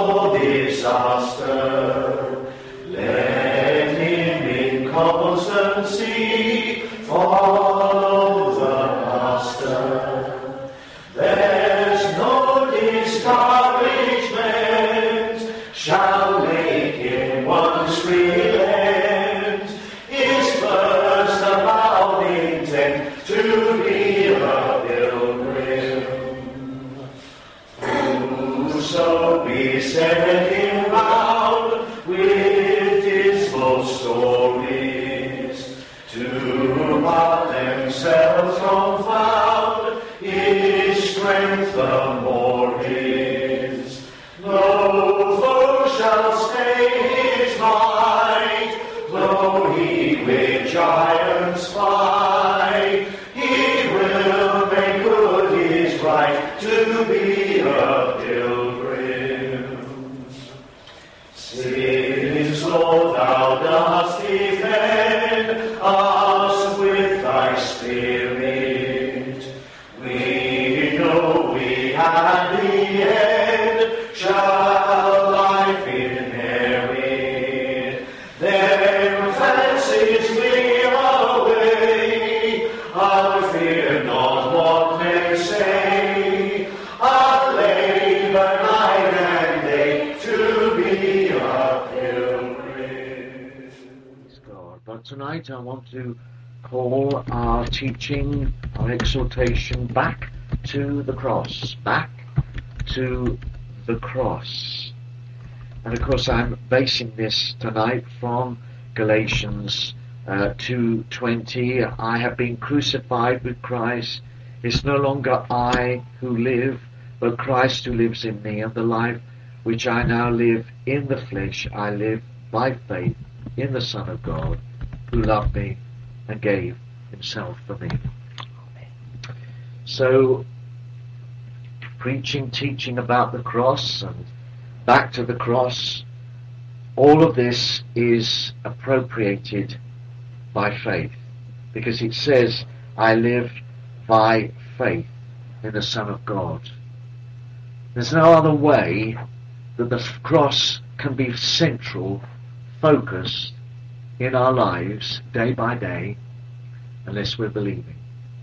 no disaster. Let him in constancy follow the Master. There's no discouragement shall make him once relent. His first avowed intent to be a pilgrim. Whoso beset him round with dismal stories, to what themselves confound, his strength the more is. No foe shall stay his might, though he with giants fight. He will make good his right to be a pilgrim. Since, Lord, thou dost defend us with thy Spirit, we know we at the end shall life inherit. Then fancies flee away, I'll fear not what men say. I'll labor night and day to be a pilgrim. Praise God. But tonight I want to call our teaching, our exhortation back to the cross. Back to the cross. And of course I'm basing this tonight from Galatians 2:20. I have been crucified with Christ. It's no longer I who live, but Christ who lives in me. And the life which I now live in the flesh, I live by faith in the Son of God, who loved me and gave himself for me. So, preaching, teaching about the cross and back to the cross, all of this is appropriated by faith, because it says, I live by faith in the Son of God. There's no other way that the cross can be central, focused in our lives day by day, unless we're believing.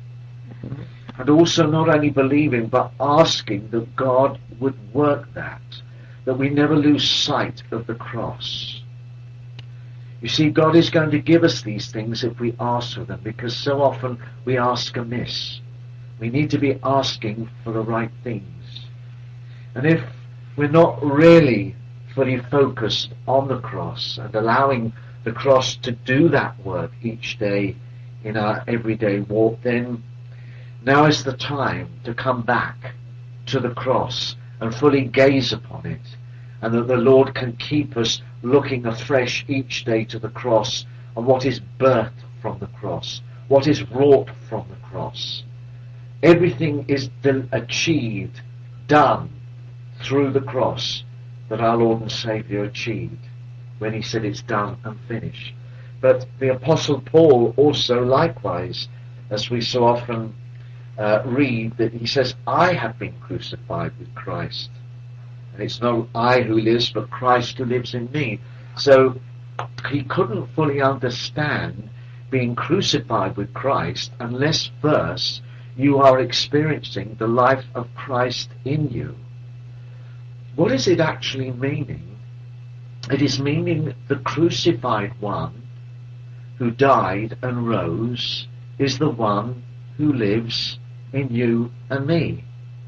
And also not only believing, but asking that God would work that we never lose sight of the cross. You see, God is going to give us these things if we ask for them, because so often we ask amiss. We need to be asking for the right things. And if we're not really fully focused on the cross and allowing the cross to do that work each day in our everyday walk, then now is the time to come back to the cross and fully gaze upon it, and that the Lord can keep us looking afresh each day to the cross and what is birthed from the cross, what is wrought from the cross. Everything is achieved, done through the cross that our Lord and Saviour achieved when he said it's done and finished. But the Apostle Paul also likewise, as we so often read, that he says, I have been crucified with Christ. And it's not I who lives, but Christ who lives in me. So he couldn't fully understand being crucified with Christ unless first you are experiencing the life of Christ in you. What is it actually meaning? It is meaning the crucified one who died and rose is the one who lives in you and me.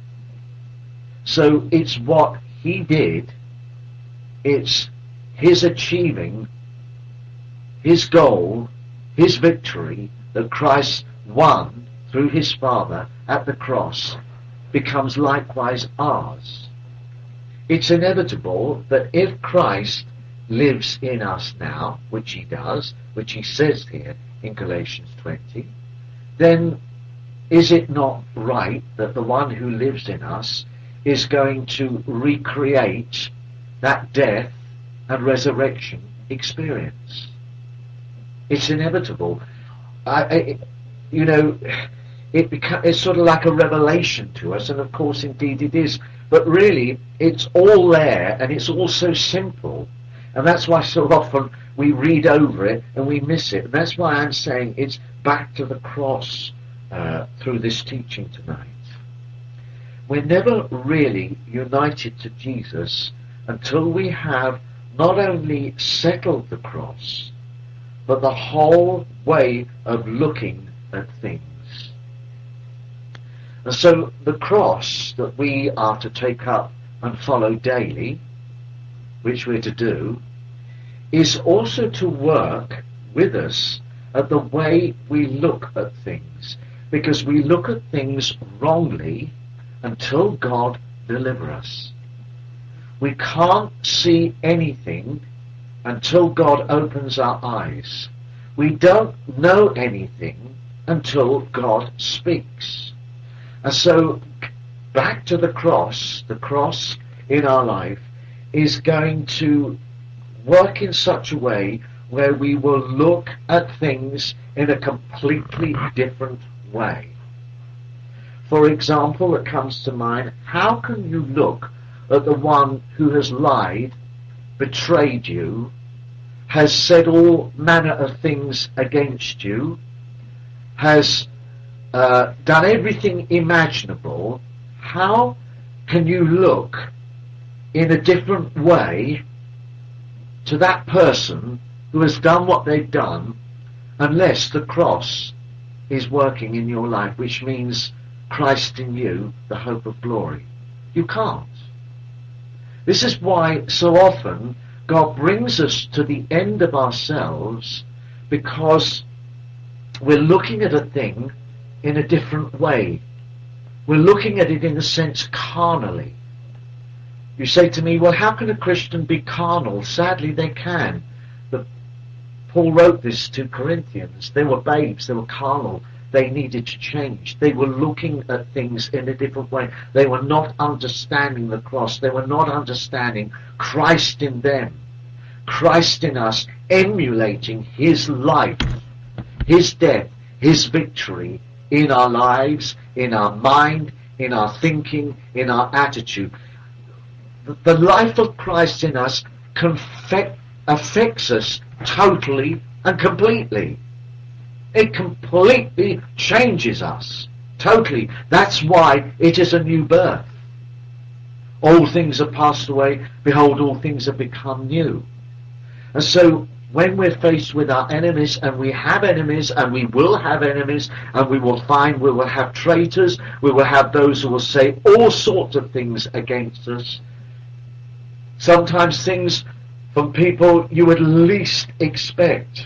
So it's what he did, it's his achieving his goal, his victory that Christ won through his Father at the cross becomes likewise ours. It's inevitable that if Christ lives in us now, which he does, which he says here in Galatians 20, then is it not right that the one who lives in us is going to recreate that death and resurrection experience? It's inevitable. it's sort of like a revelation to us, and of course indeed it is, but really it's all there and it's all so simple, and that's why so often we read over it and we miss it. And that's why I'm saying it's back to the cross through this teaching tonight. We're never really united to Jesus until we have not only settled the cross, but the whole way of looking at things. And so the cross that we are to take up and follow daily, which we're to do, is also to work with us at the way we look at things, because we look at things wrongly until God deliver us. We can't see anything until God opens our eyes. We don't know anything until God speaks. And so, back to the cross in our life is going to work in such a way where we will look at things in a completely different way. For example, that comes to mind, how can you look at the one who has lied, betrayed you, has said all manner of things against you, has done everything imaginable? How can you look in a different way to that person who has done what they've done, unless the cross is working in your life, which means Christ in you, the hope of glory? You can't. This is why so often God brings us to the end of ourselves, because we're looking at a thing in a different way. We're looking at it in a sense carnally. You say to me, well, how can a Christian be carnal? Sadly, they can. But Paul wrote this to Corinthians. They were babes, they were carnal. They needed to change. They were looking at things in a different way. They were not understanding the cross. They were not understanding Christ in them, Christ in us, emulating his life, his death, his victory in our lives, in our mind, in our thinking, in our attitude. The life of Christ in us affects us totally and completely. It completely changes us. Totally. That's why it is a new birth. All things are passed away. Behold, all things have become new. And so when we're faced with our enemies, and we have enemies, and we will have enemies, and we will have traitors, we will have those who will say all sorts of things against us. Sometimes things from people you would least expect.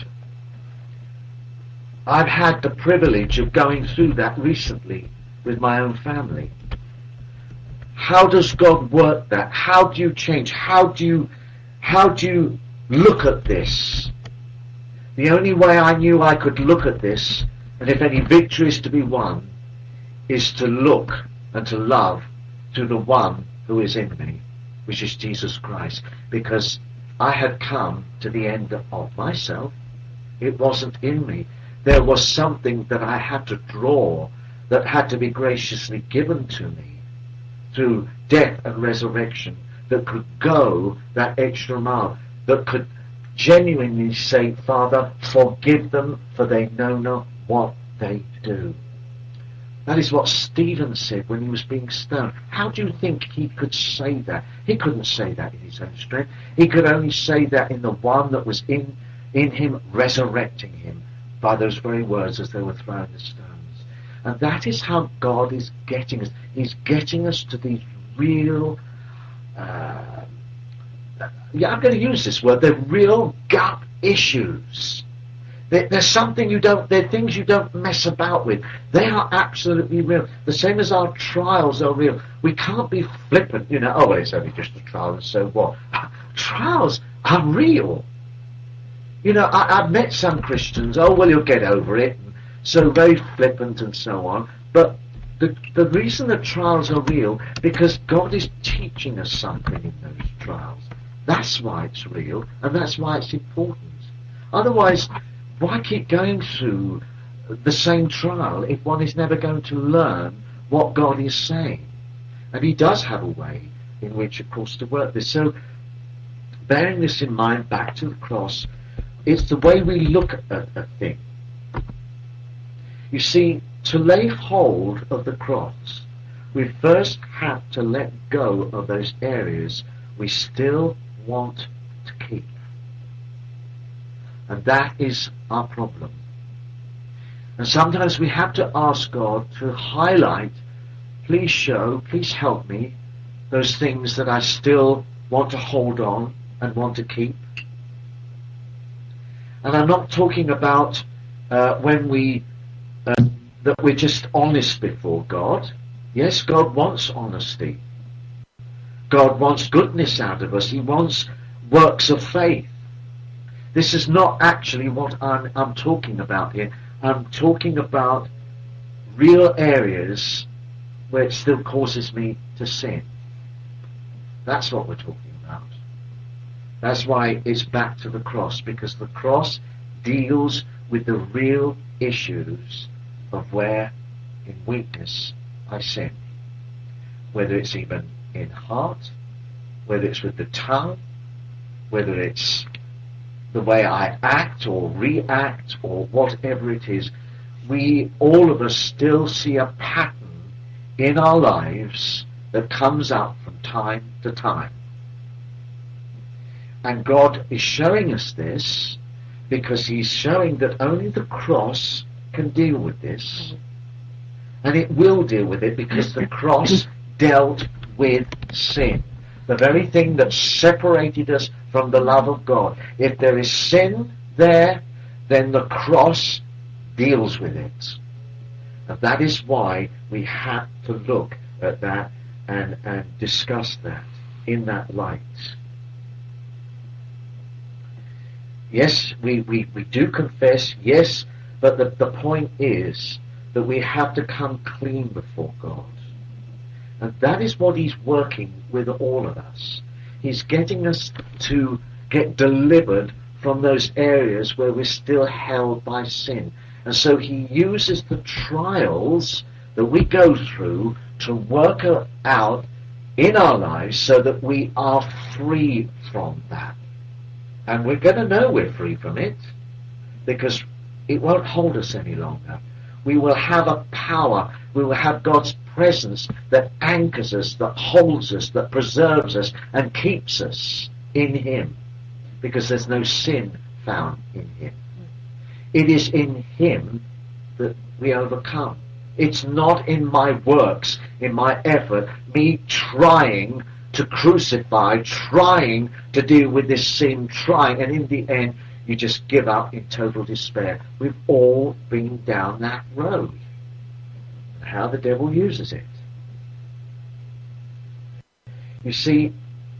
I've had the privilege of going through that recently with my own family. How does God work that? How do you change? How do you look at this? The only way I knew I could look at this, and if any victory is to be won, is to look and to love to the one who is in me, which is Jesus Christ. Because I had come to the end of myself. It wasn't in me. There was something that I had to draw, that had to be graciously given to me through death and resurrection, that could go that extra mile, that could genuinely say, Father, forgive them, for they know not what they do. That is what Stephen said when he was being stoned. How do you think he could say that? He couldn't say that in his own strength. He could only say that in the one that was in him, resurrecting him by those very words as they were throwing the stones. And that is how God is getting us. He's getting us to these real, I'm going to use this word, they're real gut issues. There's something they're things you don't mess about with. They are absolutely real. The same as our trials are real. We can't be flippant, oh, well, it's only just a trial, and so what? Trials are real. I've met some Christians, oh, well, you'll get over it, and so very flippant and so on. But the reason that trials are real, because God is teaching us something in those trials. That's why it's real, and that's why it's important. Otherwise, why keep going through the same trial if one is never going to learn what God is saying. And he does have a way in which, of course, to work this. So, bearing this in mind, back to the cross, it's the way we look at a thing. You see, to lay hold of the cross, we first have to let go of those areas we still want to keep. And that is our problem. And sometimes we have to ask God to highlight, please show, please help me, those things that I still want to hold on and want to keep. And I'm not talking about when that we're just honest before God. Yes, God wants honesty. God wants goodness out of us. He wants works of faith. This is not actually what I'm talking about here. I'm talking about real areas where it still causes me to sin. That's what we're talking about. That's why it's back to the cross, because the cross deals with the real issues of where in weakness I sin. Whether it's even in heart, whether it's with the tongue, whether it's the way I act or react or whatever it is, we, all of us, still see a pattern in our lives that comes up from time to time. And God is showing us this because he's showing that only the cross can deal with this. And it will deal with it because the cross dealt with sin. The very thing that separated us from the love of God. If there is sin there, then the cross deals with it. And that is why we have to look at that and discuss that in that light. Yes, we do confess, yes, but the point is that we have to come clean before God. And that is what he's working with all of us. He's getting us to get delivered from those areas where we're still held by sin. And so he uses the trials that we go through to work out in our lives so that we are free from that. And we're going to know we're free from it because it won't hold us any longer. We will have a power, we will have God's presence that anchors us, that holds us, that preserves us and keeps us in him, because there's no sin found in him. It is in him that we overcome. It's not in my works, in my effort, me trying to crucify, trying to deal with this sin, trying, and in the end you just give up in total despair. We've all been down that road. How the devil uses it. You see,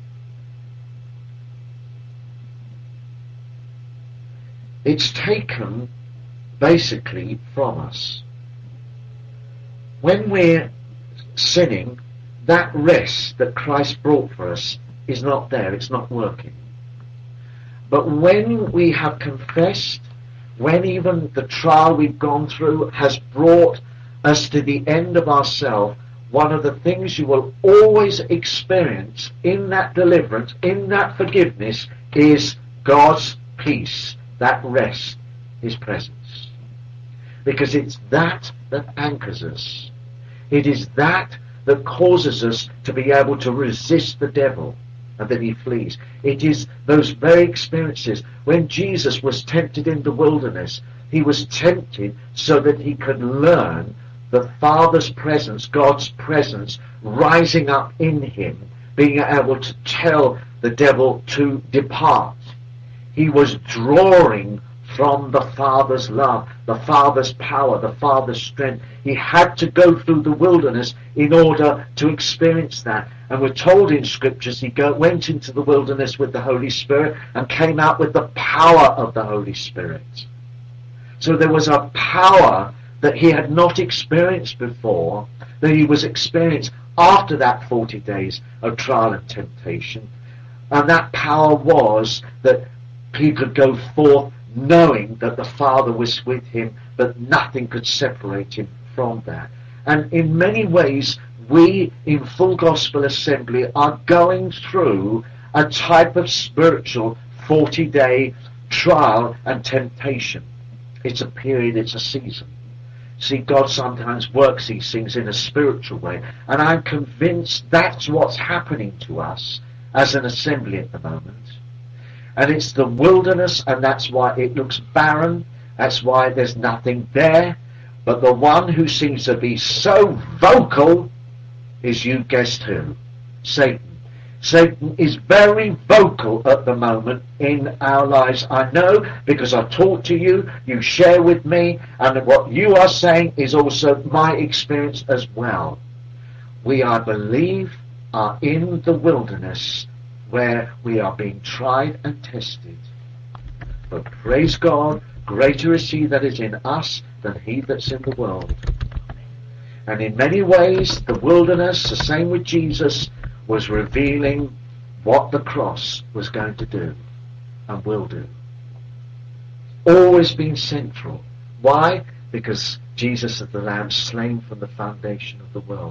it's taken basically from us. When we're sinning, that rest that Christ brought for us is not there, it's not working. But when we have confessed, when even the trial we've gone through has brought us to the end of ourselves, one of the things you will always experience in that deliverance, in that forgiveness, is God's peace, that rest, his presence. Because it's that anchors us. It is that causes us to be able to resist the devil and then he flees. It is those very experiences. When Jesus was tempted in the wilderness, he was tempted so that he could learn the Father's presence, God's presence, rising up in him, being able to tell the devil to depart. He was drawing from the Father's love, the Father's power, the Father's strength. He had to go through the wilderness in order to experience that. And we're told in Scriptures he went into the wilderness with the Holy Spirit and came out with the power of the Holy Spirit. So there was a power that he had not experienced before, that he was experienced after that 40 days of trial and temptation. And that power was that he could go forth knowing that the Father was with him, but nothing could separate him from that. And in many ways, we in Full Gospel Assembly are going through a type of spiritual 40-day trial and temptation. It's a period, it's a season. See, God sometimes works these things in a spiritual way, and I'm convinced that's what's happening to us as an assembly at the moment. And it's the wilderness, and that's why it looks barren, that's why there's nothing there. But the one who seems to be so vocal is, you guessed who? Satan. Satan is very vocal at the moment in our lives. I know, because I talk to you, you share with me, and what you are saying is also my experience as well. We, I believe, are in the wilderness where we are being tried and tested. But praise God, greater is he that is in us than he that's in the world. And in many ways, the wilderness, the same with Jesus, was revealing what the cross was going to do and will do. Always been central. Why? Because Jesus is the Lamb slain from the foundation of the world.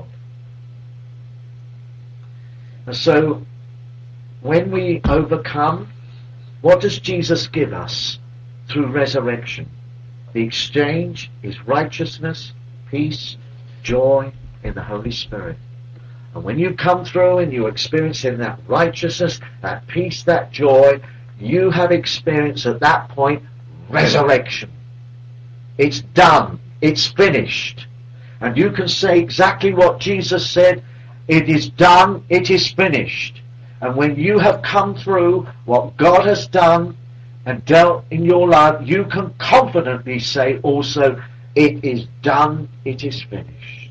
And so, when we overcome, what does Jesus give us through resurrection? The exchange is righteousness, peace, joy in the Holy Spirit. And when you come through and you experience in that righteousness, that peace, that joy, you have experienced at that point resurrection. It's done. It's finished. And you can say exactly what Jesus said. It is done. It is finished. And when you have come through what God has done and dealt in your life, you can confidently say also, it is done. It is finished.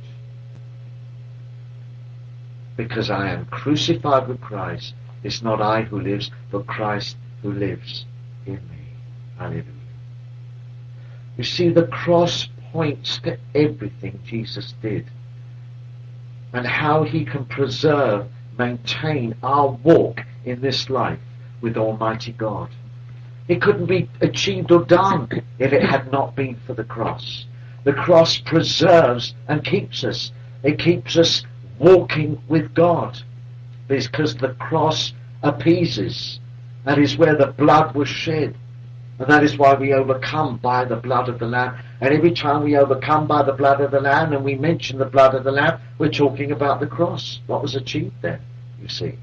Because I am crucified with Christ. It's not I who lives, but Christ who lives in me. Hallelujah. You see, the cross points to everything Jesus did, and how he can preserve, maintain our walk in this life with Almighty God. It couldn't be achieved or done if it had not been for the cross. The cross preserves and keeps us. It keeps us walking with God, because the cross appeases. That is where the blood was shed, and that is why we overcome by the blood of the Lamb. And every time we overcome by the blood of the Lamb, and we mention the blood of the Lamb, we're talking about the cross, what was achieved there, you see.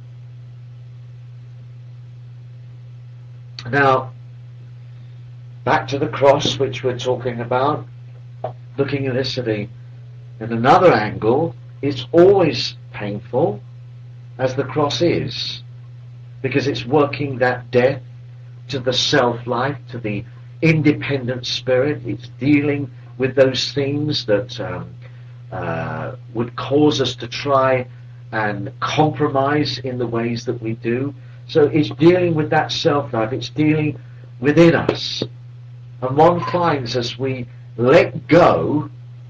Now, back to the cross, which we're talking about, looking at this in another angle. It's always painful, as the cross is, because it's working that death to the self-life, to the independent spirit. It's dealing with those things that would cause us to try and compromise in the ways that we do. So it's dealing with that self-life. It's dealing within us. And one finds as we let go,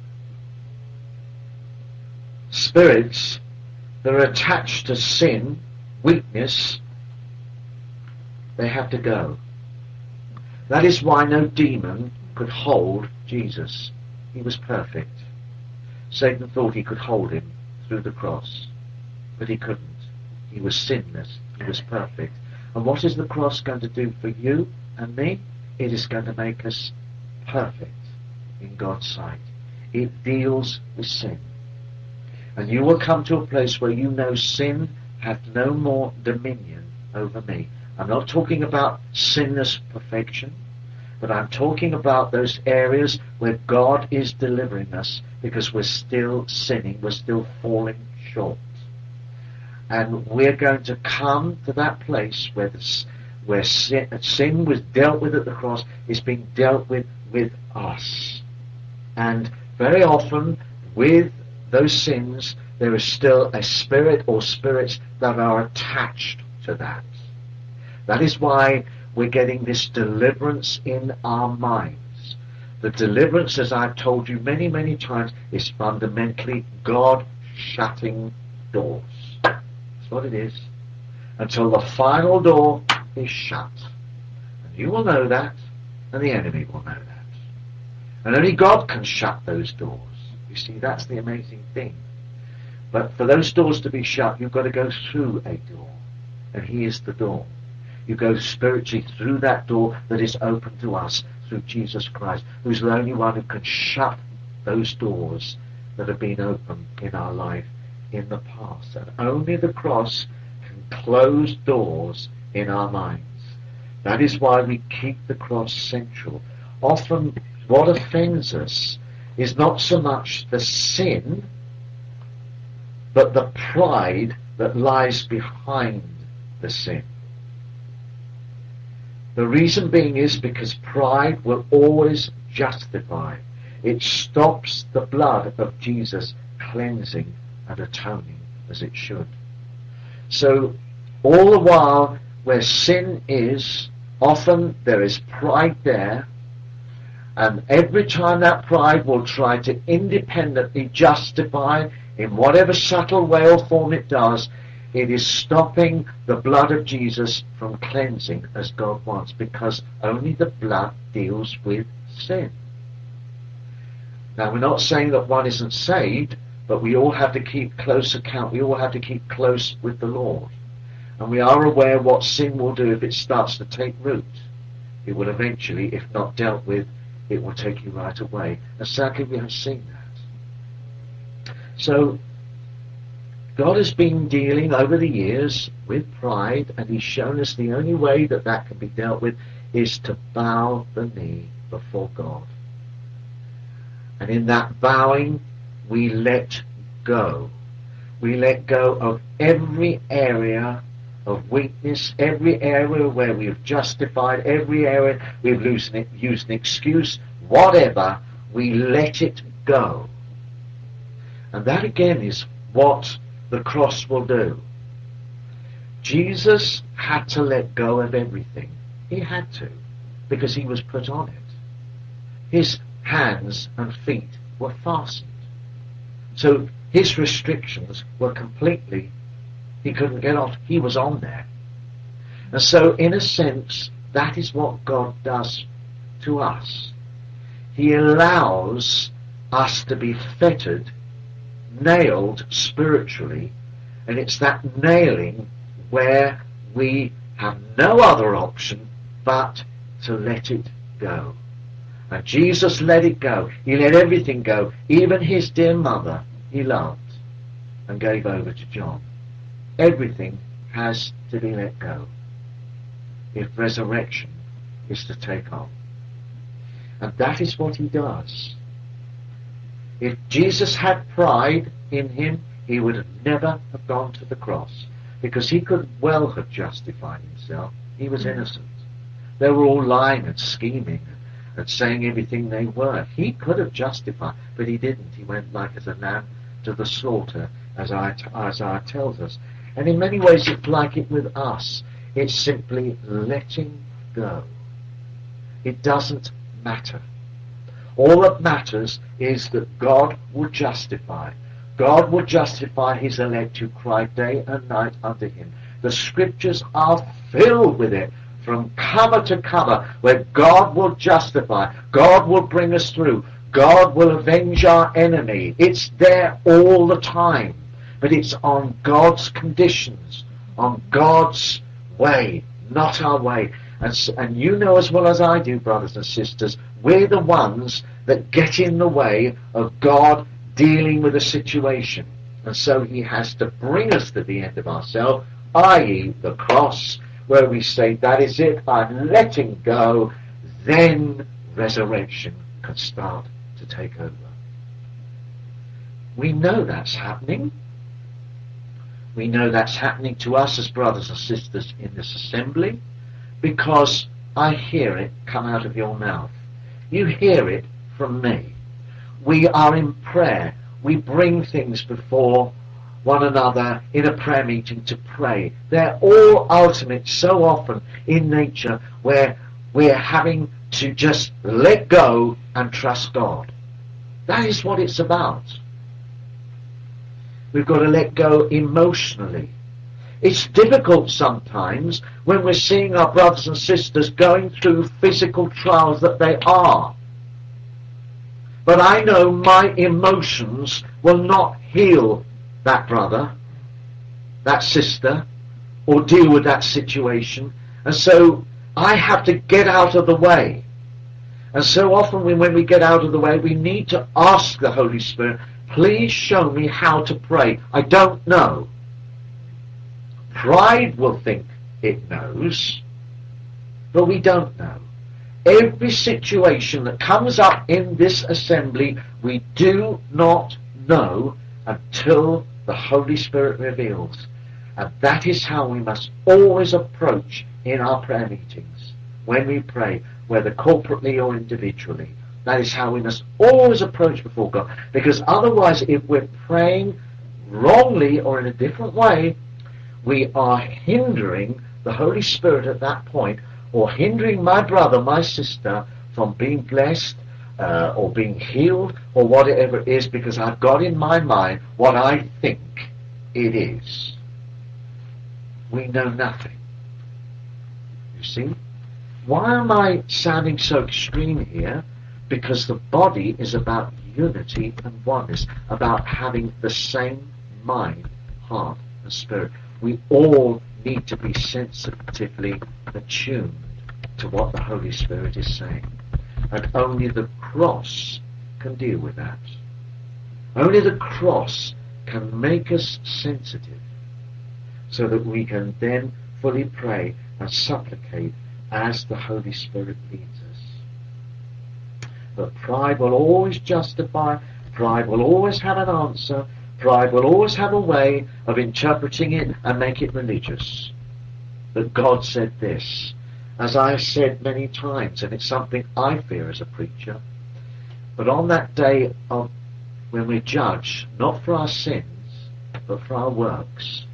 spirits that are attached to sin, weakness, they have to go. That is why no demon could hold Jesus. He was perfect. Satan thought he could hold him through the cross, but he couldn't. He was sinless. He was perfect. And what is the cross going to do for you and me? It is going to make us perfect in God's sight. It deals with sin. And you will come to a place where you know sin hath no more dominion over me. I'm not talking about sinless perfection, but I'm talking about those areas where God is delivering us, because we're still sinning, we're still falling short. And we're going to come to that place where sin was dealt with at the cross, is being dealt with us. And very often, with those sins, there is still a spirit or spirits that are attached to that. That is why we're getting this deliverance in our minds. The deliverance, as I've told you many, many times, is fundamentally God shutting doors. That's what it is. Until the final door is shut. And you will know that. And the enemy will know that. And only God can shut those doors. You see, that's the amazing thing. But for those doors to be shut, you've got to go through a door. And He is the door. You go spiritually through that door that is open to us through Jesus Christ, who's the only one who can shut those doors that have been opened in our life in the past. And only the cross can close doors in our minds. That is why we keep the cross central. Often what offends us is not so much the sin, but the pride that lies behind the sin. The reason being is because pride will always justify. It stops the blood of Jesus cleansing and atoning as it should. So all the while where sin is, often there is pride there, and every time that pride will try to independently justify in whatever subtle way or form it does, it is stopping the blood of Jesus from cleansing as God wants, because only the blood deals with sin. Now, we're not saying that one isn't saved, but we all have to keep close account. We all have to keep close with the Lord. And we are aware what sin will do if it starts to take root. It will eventually, if not dealt with, it will take you right away. And sadly, we have seen that. So, God has been dealing over the years with pride, and He's shown us the only way that that can be dealt with is to bow the knee before God. And in that bowing, we let go. We let go of every area of weakness, every area where we've justified, every area we've used an excuse, whatever, we let it go. And that again is what the cross will do. Jesus had to let go of everything. He had to, because He was put on it. His hands and feet were fastened. So His restrictions were completely, He couldn't get off. He was on there. And so in a sense, that is what God does to us. He allows us to be fettered, nailed spiritually, and it's that nailing where we have no other option but to let it go. And Jesus let it go. He let everything go. Even His dear mother He loved and gave over to John. Everything has to be let go if resurrection is to take on. And that is what He does. If Jesus had pride in Him, He would have never have gone to the cross, because He could well have justified Himself. He was innocent. They were all lying and scheming and saying everything they were. He could have justified, but He didn't. He went like as a lamb to the slaughter, as Isaiah tells us. And in many ways it's like it with us. It's simply letting go. It doesn't matter. All that matters is that God will justify. God will justify His elect who cry day and night unto Him. The Scriptures are filled with it, from cover to cover, where God will justify. God will bring us through. God will avenge our enemy. It's there all the time. But it's on God's conditions, on God's way, not our way. And you know as well as I do, brothers and sisters, we're the ones that get in the way of God dealing with a situation. And so He has to bring us to the end of ourselves, i.e. the cross, where we say, that is it, I'm letting go. Then resurrection can start to take over. We know that's happening. We know that's happening to us as brothers and sisters in this assembly, because I hear it come out of your mouth. You hear it from me. We are in prayer. We bring things before one another in a prayer meeting to pray. They're all ultimate so often in nature, where we're having to just let go and trust God. That is what it's about. We've got to let go emotionally. It's difficult sometimes when we're seeing our brothers and sisters going through physical trials that they are. But I know my emotions will not heal that brother, that sister, or deal with that situation. And so I have to get out of the way. And so often when we get out of the way, we need to ask the Holy Spirit, please show me how to pray. I don't know. Pride will think it knows, but we don't know. Every situation that comes up in this assembly, we do not know until the Holy Spirit reveals. And that is how we must always approach in our prayer meetings, when we pray, whether corporately or individually. That is how we must always approach before God. Because otherwise, if we're praying wrongly or in a different way, we are hindering the Holy Spirit at that point, or hindering my brother, my sister, from being blessed or being healed or whatever it is, because I've got in my mind what I think it is. We know nothing. You see? Why am I sounding so extreme here? Because the body is about unity and oneness, about having the same mind, heart, and spirit. We all need to be sensitively attuned to what the Holy Spirit is saying. And only the cross can deal with that. Only the cross can make us sensitive, so that we can then fully pray and supplicate as the Holy Spirit leads us. But pride will always justify, pride will always have an answer, pride will always have a way of interpreting it and make it religious. But God said this, as I have said many times, and it's something I fear as a preacher, but on that day of when we judge, not for our sins, but for our works,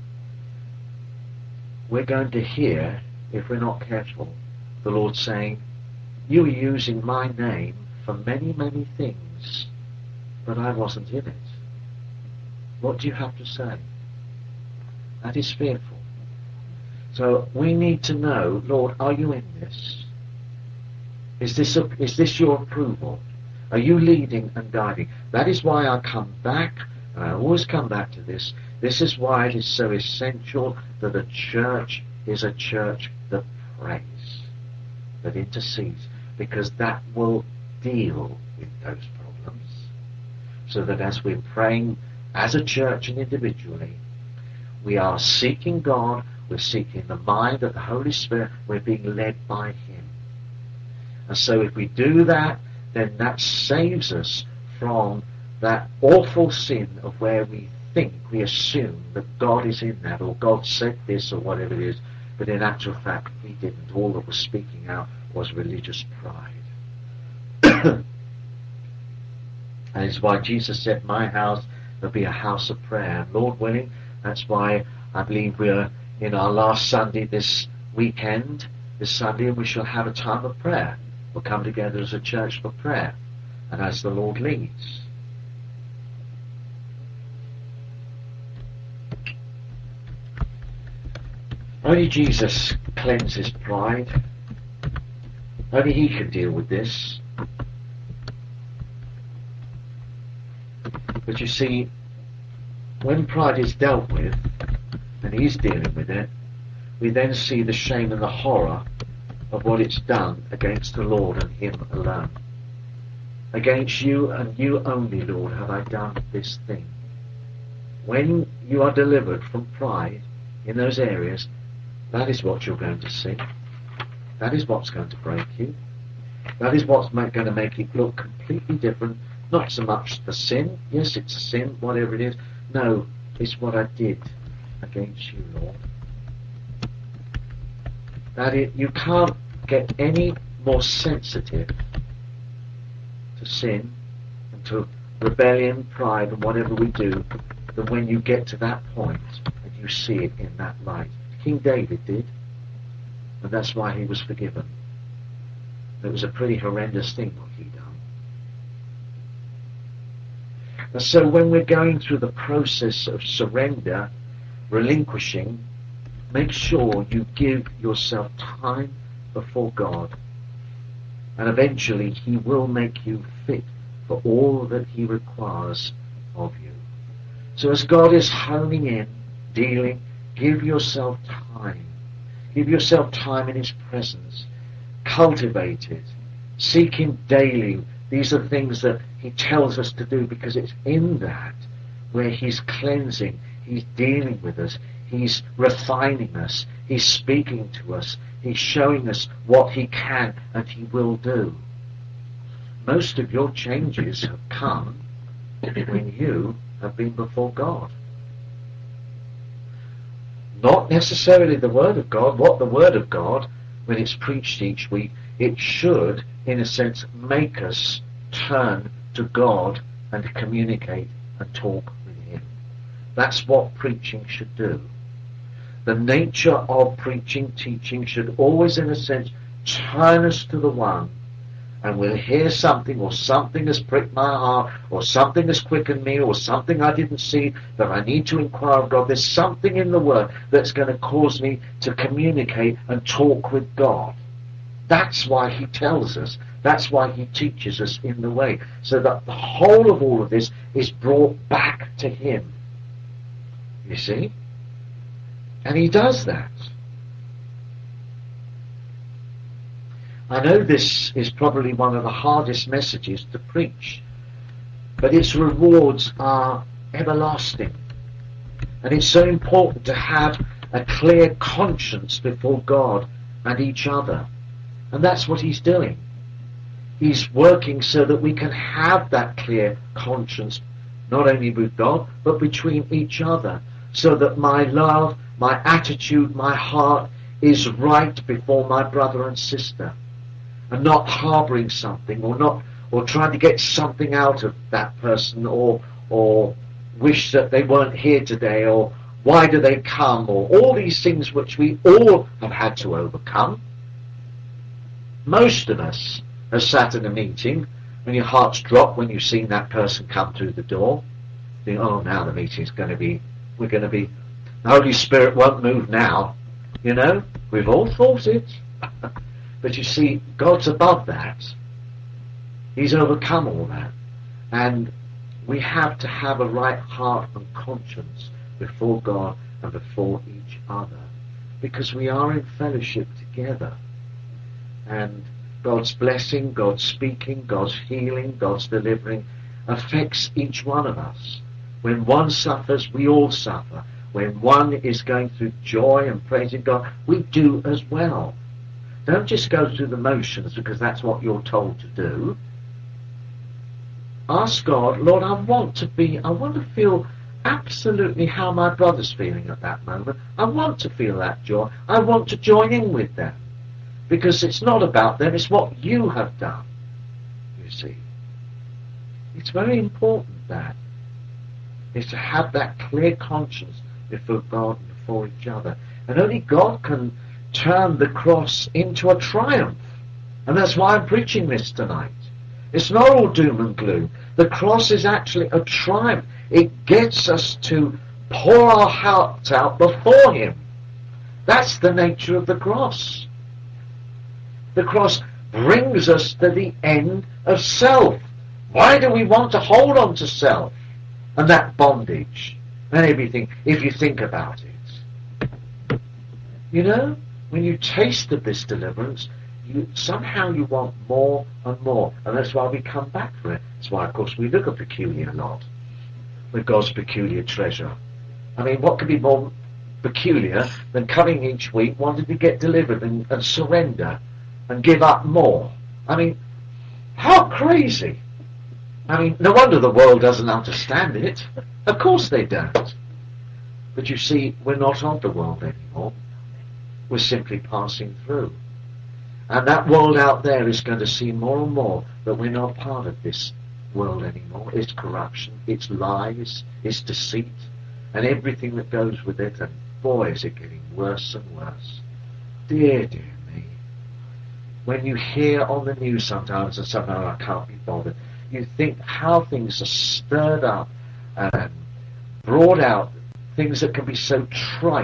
we're going to hear, if we're not careful, the Lord saying, you were using my name for many, many things, but I wasn't in it. What do you have to say? That is fearful. So we need to know, Lord, are you in this? Is this your approval? Are you leading and guiding? That is why I come back, and I always come back to this. This is why it is so essential that a church is a church that prays, that intercedes, because that will deal with those problems. So that as we're praying as a church and individually, we are seeking God, we're seeking the mind of the Holy Spirit, we're being led by Him. And so if we do that, then that saves us from that awful sin of where we think, we assume that God is in that, or God said this, or whatever it is, but in actual fact He didn't. All that was speaking out was religious pride. And it's why Jesus said, my house will be a house of prayer. And Lord willing, that's why I believe we're in our last Sunday this weekend, this Sunday, and we shall have a time of prayer. We'll come together as a church for prayer, and as the Lord leads. Only Jesus cleanses pride. Only He can deal with this. But you see, when pride is dealt with, and He's dealing with it, we then see the shame and the horror of what it's done against the Lord and Him alone. Against you and you only, Lord, have I done this thing. When you are delivered from pride in those areas, that is what you're going to see. That is what's going to break you. That is what's going to make it look completely different. Not so much the sin. Yes, it's a sin, whatever it is. No, it's what I did against you, Lord. You can't get any more sensitive to sin and to rebellion, pride, and whatever we do than when you get to that point and you see it in that light. King David did, and that's why he was forgiven. It was a pretty horrendous thing what he done. And so when we're going through the process of surrender, relinquishing, make sure you give yourself time before God, and eventually he will make you fit for all that he requires of you. So as God is honing in, dealing, give yourself time. Give yourself time in his presence. Cultivate it. Seek him daily. These are things that he tells us to do, because it's in that where he's cleansing, he's dealing with us, he's refining us, he's speaking to us, he's showing us what he can and he will do. Most of your changes have come when you have been before God. Not necessarily the Word of God. What the Word of God, when it's preached each week, it should, in a sense, make us turn to God and communicate and talk with him. That's what preaching should do. The nature of preaching, teaching, should always, in a sense, turn us to the one, and we'll hear something, or something has pricked my heart, or something has quickened me, or something I didn't see that I need to inquire of God. There's something in the Word that's going to cause me to communicate and talk with God. That's why he tells us. That's why he teaches us in the way, so that the whole of all of this is brought back to him. You see? And he does that. I know this is probably one of the hardest messages to preach, but its rewards are everlasting. And it's so important to have a clear conscience before God and each other. And that's what he's doing. He's working so that we can have that clear conscience, not only with God, but between each other, so that my love, my attitude, my heart is right before my brother and sister, and not harbouring something, or trying to get something out of that person, or wish that they weren't here today, or why do they come, or all these things which we all have had to overcome. Most of us have sat in a meeting when your hearts drop when you've seen that person come through the door. You think, oh, now the meeting's going to be, the Holy Spirit won't move now. You know, we've all thought it. But you see, God's above that. He's overcome all that. And we have to have a right heart and conscience before God and before each other, because we are in fellowship together. And God's blessing, God's speaking, God's healing, God's delivering affects each one of us. When one suffers, we all suffer. When one is going through joy and praising God, we do as well. Don't just go through the motions because that's what you're told to do. Ask God, Lord, I want to feel absolutely how my brother's feeling at that moment. I want to feel that joy. I want to join in with them. Because it's not about them, it's what you have done, you see. It's very important that, is to have that clear conscience before God and before each other. And only God can turn the cross into a triumph. And that's why I'm preaching this tonight. It's not all doom and gloom. The cross is actually a triumph. It gets us to pour our hearts out before him. That's the nature of the cross. The cross brings us to the end of self. Why do we want to hold on to self and that bondage and everything, if you think about it? You know, when you taste of this deliverance, somehow you want more and more. And that's why we come back for it. That's why, of course, we look at peculiar a lot, with God's peculiar treasure. I mean, what could be more peculiar than coming each week wanting to get delivered and surrender and give up more? I mean, how crazy. I mean, no wonder the world doesn't understand it. Of course they don't. But you see, we're not of the world anymore. We're simply passing through. And that world out there is going to see more and more that we're not part of this world anymore. It's corruption, it's lies, it's deceit, and everything that goes with it. And boy, is it getting worse and worse. Dear, dear me. When you hear on the news sometimes, and somehow I can't be bothered, you think how things are stirred up and brought out, things that can be so trite,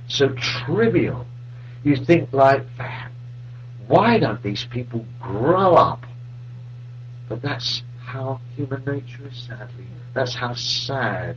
so trivial. You think like, why don't these people grow up? But that's how human nature is, sadly. That's how sad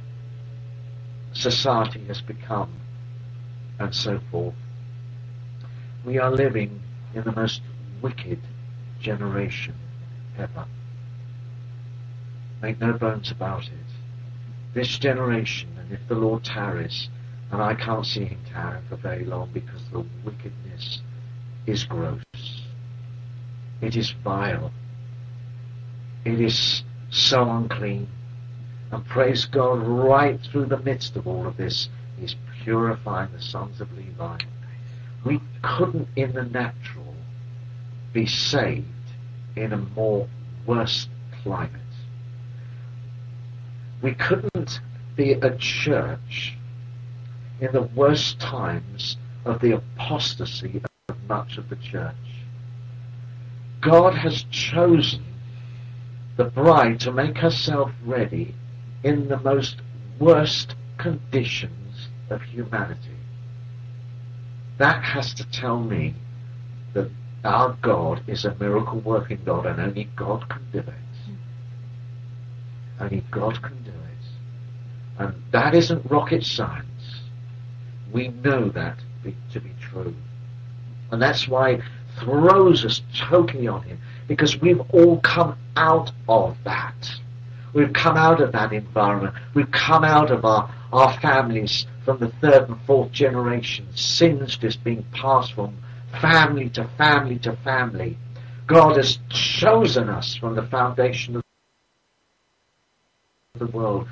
society has become, and so forth. We are living in the most wicked generation ever. Make no bones about it. This generation, and if the Lord tarries, and I can't see him tarry for very long because the wickedness is gross. It is vile. It is so unclean. And praise God, right through the midst of all of this, he's purifying the sons of Levi. We couldn't in the natural be saved in a more worse climate. We couldn't be a church in the worst times of the apostasy of much of the church. God has chosen the bride to make herself ready in the most worst conditions of humanity. That has to tell me that our God is a miracle working God, and only God can do it. Only God can do it. And that isn't rocket science. We know that to be true. And that's why it throws us totally on him, because we've all come out of that. We've come out of that environment. We've come out of our families from the third and fourth generation. Sins just being passed from family to family to family. God has chosen us from the foundation of the world.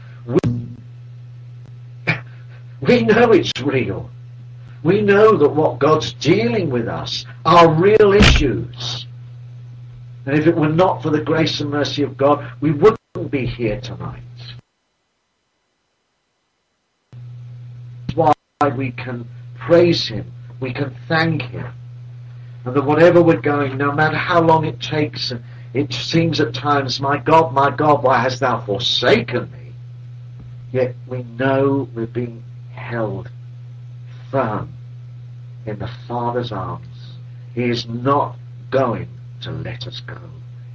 We know it's real. We know that what God's dealing with us are real issues. And if it were not for the grace and mercy of God, we wouldn't be here tonight. That's why we can praise him, we can thank him, and that whatever we're going, no matter how long it takes, and it seems at times, my God, why hast thou forsaken me? Yet we know we're being held firm in the Father's arms. He is not going to let us go.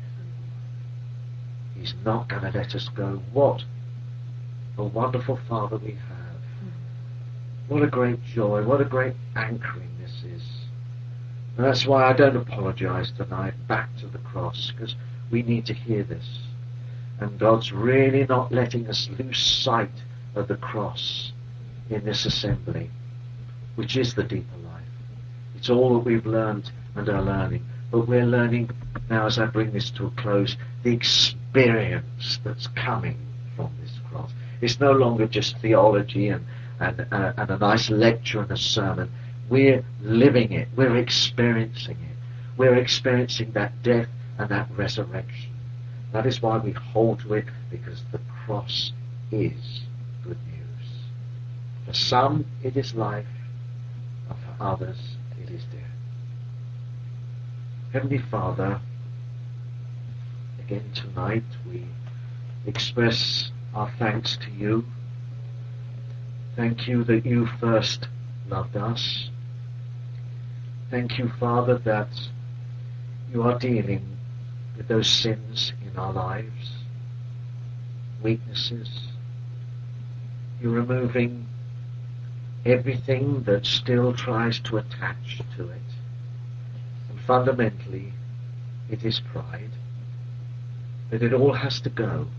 He's not going to let us go. What a wonderful Father we have. What a great joy, what a great anchoring this is. And that's why I don't apologize tonight, back to the cross, because we need to hear this. And God's really not letting us lose sight of the cross in this assembly, which is the deeper life. It's all that we've learned and are learning. But we're learning now, as I bring this to a close, the experience that's coming from this cross. It's no longer just theology and a nice lecture and a sermon. We're living it. We're experiencing it. We're experiencing that death and that resurrection. That is why we hold to it, because the cross is good news. For some it is life, and for others it is death. Heavenly Father, again tonight we express our thanks to you. Thank you that you first loved us. Thank you, Father, that you are dealing with those sins in our lives, weaknesses. You're removing everything that still tries to attach to it. And fundamentally, it is pride. That it all has to go.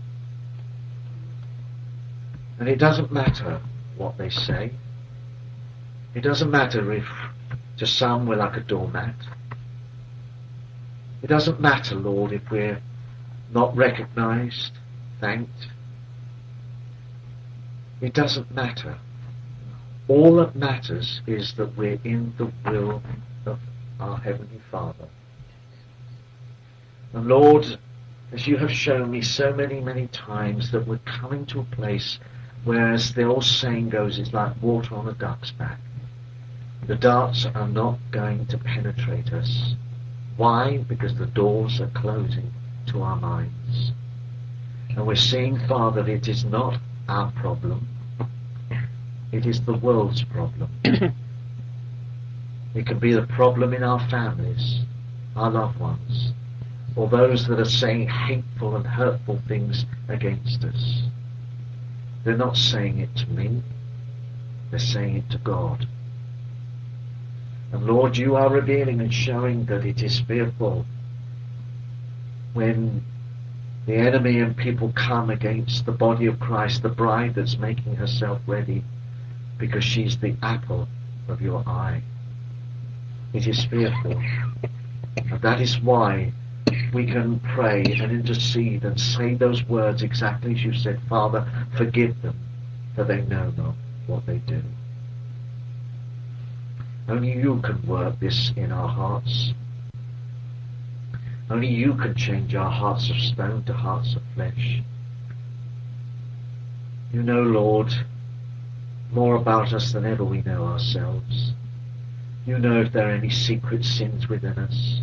And it doesn't matter what they say. It doesn't matter if to some we're like a doormat. It doesn't matter, Lord, if we're not recognized, thanked. It doesn't matter. All that matters is that we're in the will of our Heavenly Father. And Lord, as you have shown me so many, many times, that we're coming to a place where, as the old saying goes, it's like water on a duck's back. The darts are not going to penetrate us. Why? Because the doors are closing to our minds. And we're seeing, Father, that it is not our problem. It is the world's problem. It can be the problem in our families, our loved ones, or those that are saying hateful and hurtful things against us. They're not saying it to me, they're saying it to God. And Lord, you are revealing and showing that it is fearful when the enemy and people come against the body of Christ, the bride that's making herself ready because she's the apple of your eye. It is fearful. And that is why we can pray and intercede and say those words exactly as you said, Father, forgive them, for they know not what they do. Only you can work this in our hearts. Only you can change our hearts of stone to hearts of flesh. You know, Lord, more about us than ever we know ourselves. You know if there are any secret sins within us.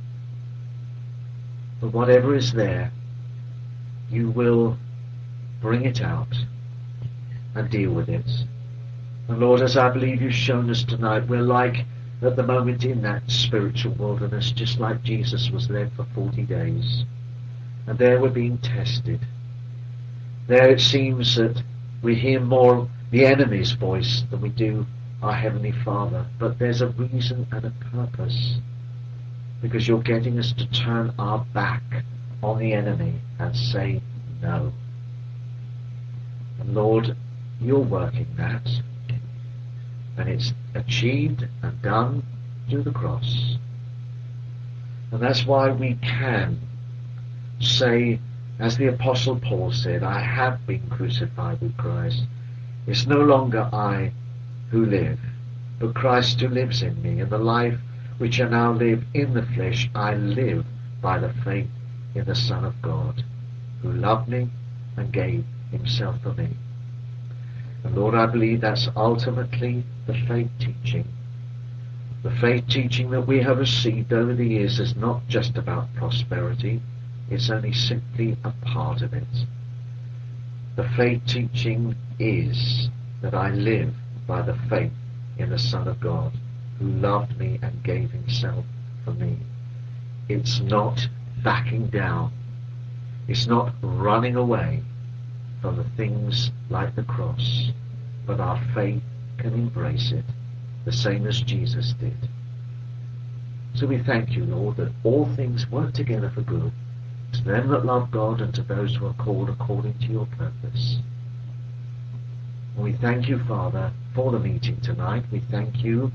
But whatever is there, you will bring it out and deal with it. And Lord, as I believe you've shown us tonight, we're like at the moment in that spiritual wilderness, just like Jesus was led for 40 days. And there we're being tested. There it seems that we hear more the enemy's voice than we do our Heavenly Father. But there's a reason and a purpose. Because you're getting us to turn our back on the enemy and say no. And Lord, you're working that. And it's achieved and done through the cross. And that's why we can say, as the Apostle Paul said, I have been crucified with Christ. It's no longer I who live, but Christ who lives in me. And the life which I now live in the flesh, I live by the faith in the Son of God, who loved me and gave himself for me. And Lord, I believe that's ultimately the faith teaching. The faith teaching that we have received over the years is not just about prosperity. It's only simply a part of it. The faith teaching is that I live by the faith in the Son of God, who loved me and gave himself for me. It's not backing down. It's not running away from the things like the cross, but our faith can embrace it, the same as Jesus did. So we thank you, Lord, that all things work together for good, to them that love God and to those who are called according to your purpose. And we thank you, Father, for the meeting tonight. We thank you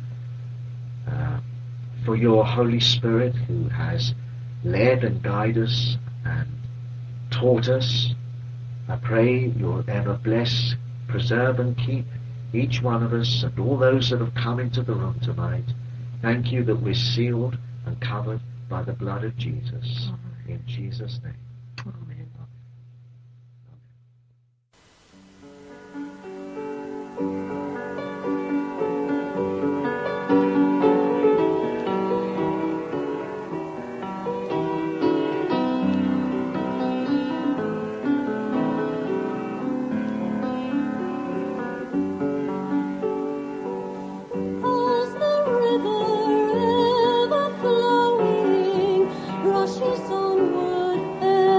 for your Holy Spirit who has led and guided us and taught us. I pray you'll ever bless, preserve and keep each one of us and all those that have come into the room tonight. Thank you that we're sealed and covered by the blood of Jesus. Amen. In Jesus' name. Amen. Rushes onward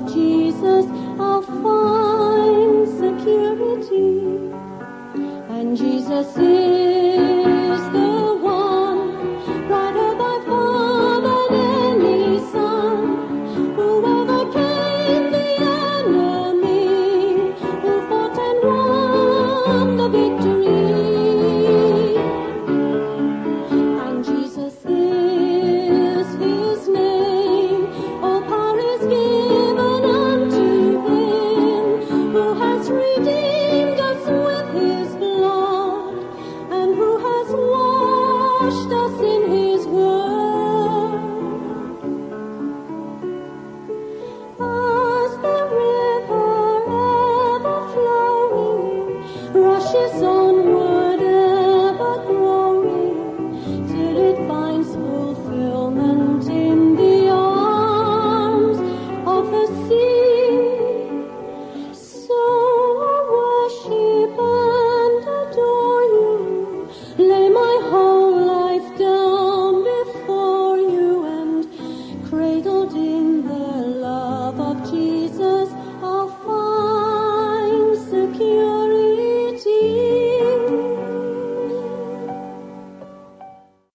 of Jesus I'll find security, and Jesus is